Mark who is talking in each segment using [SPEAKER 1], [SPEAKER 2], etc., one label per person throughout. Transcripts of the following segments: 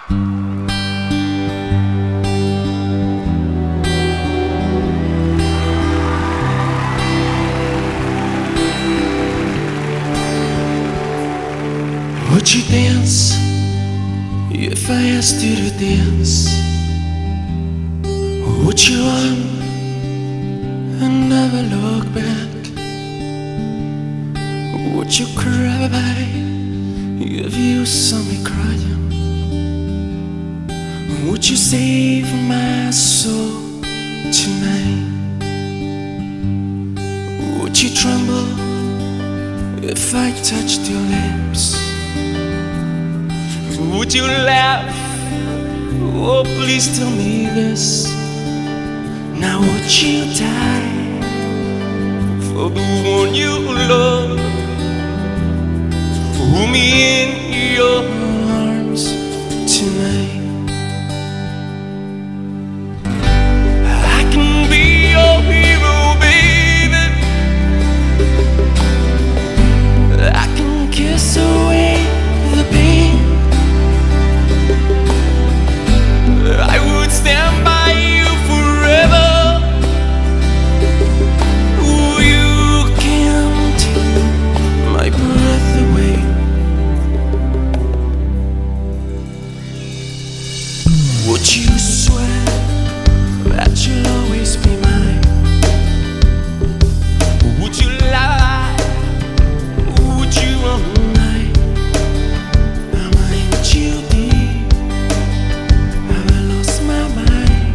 [SPEAKER 1] Would you dance if I asked you to dance? Would you run and never look back? Would you cry if you saw me crying? Would you save my soul tonight? Would you tremble if I touched your lips? Would you laugh? Oh, please tell me this. Now would you die for the one you love? Hold me in your arms tonight. I can be your hero, baby. I can kiss away the pain. I would stand by you forever. Oh, you can't take my breath away. Would you swear that you'll always be mine? Would you lie? Would you all night? Am I in too deep? Have I lost my mind?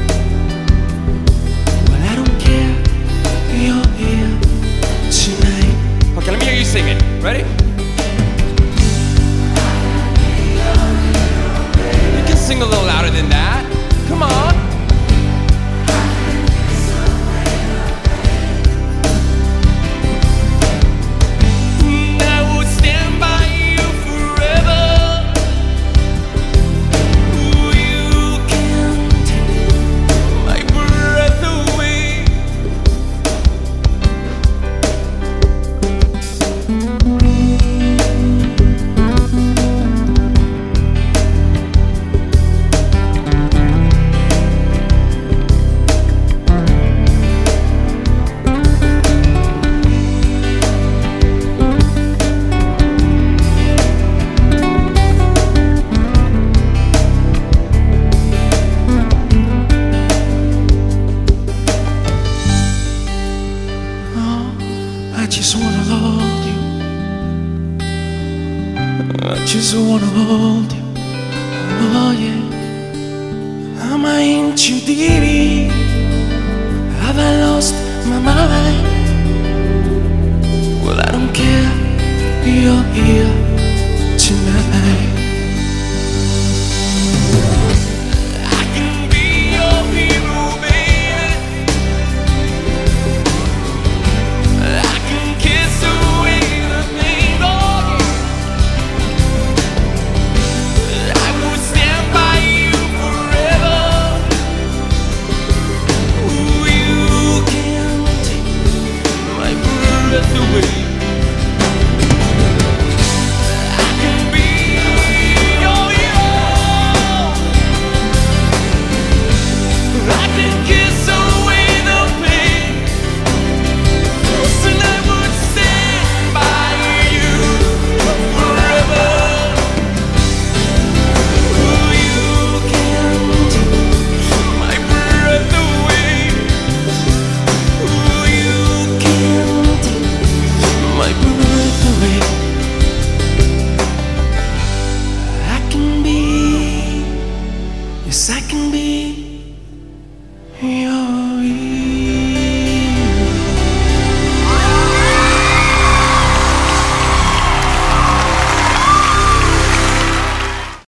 [SPEAKER 1] Well, I don't care, you're here tonight. Okay, let me hear you sing it. Ready? You can sing a little louder than that. Come on. I would stand by you forever. Oh, you can't take my breath away. I just wanna hold you. I just wanna hold you. Oh yeah. Am I in too deep? Have I lost my mind? Well, I don't care. You're here